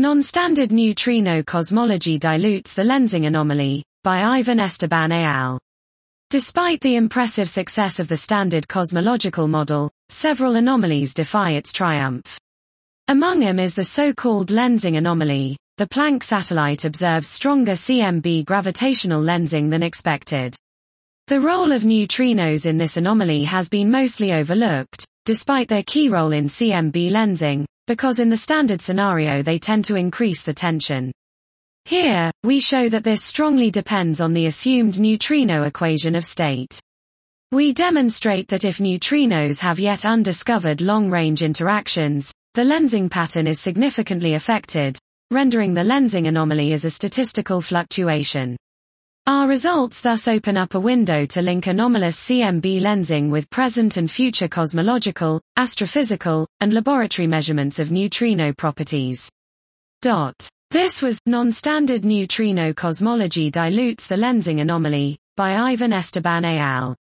Non-standard neutrino cosmology dilutes the lensing anomaly, by Ivan Esteban et al. Despite the impressive success of the standard cosmological model, several anomalies defy its triumph. Among them is the so-called lensing anomaly. The Planck satellite observes stronger CMB gravitational lensing than expected. The role of neutrinos in this anomaly has been mostly overlooked, despite their key role in CMB lensing, because in the standard scenario they tend to increase the tension. Here, we show that this strongly depends on the assumed neutrino equation of state. We demonstrate that if neutrinos have yet undiscovered long-range interactions, the lensing pattern is significantly affected, rendering the lensing anomaly as a statistical fluctuation. Our results thus open up a window to link anomalous CMB lensing with present and future cosmological, astrophysical, and laboratory measurements of neutrino properties. This was Non-Standard Neutrino Cosmology Dilutes the Lensing Anomaly, by Ivan Esteban et al.